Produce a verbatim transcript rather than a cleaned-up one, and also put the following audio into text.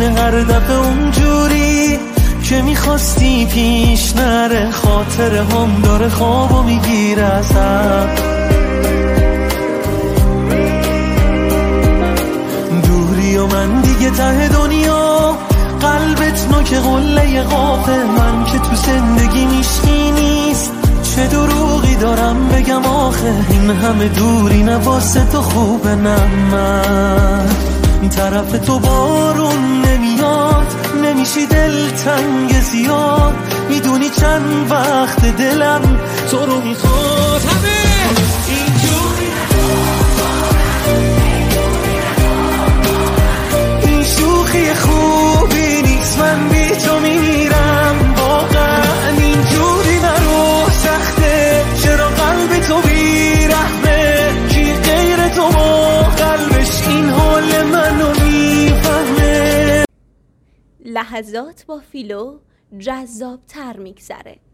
میکنه هر دفعه اونجوری که میخواستی پیش نره. خاطره هم داره خوابو میگیره ازم. دوری و من دیگه ته دنیا، قلبت نوک قله قافه. من که تو زندگی میشکی نیست، چه دروغی دارم بگم آخه. این همه دوری نه واسه تو خوبه نه من. طرف تو بارون نمیاد، نمیشی دلتنگ زیاد. میدونی چند وقت دلم تو رو میخواد. همه اینجوری این شوخی خوبی نیست، من بی تو میمیرم. واقعا اینجوری نرو، سخته چرا قلب تو بیرحمه. کی غیر تو با قلبش این حال منو میفهمه. لحظات با فیلو جذاب تر میگذره.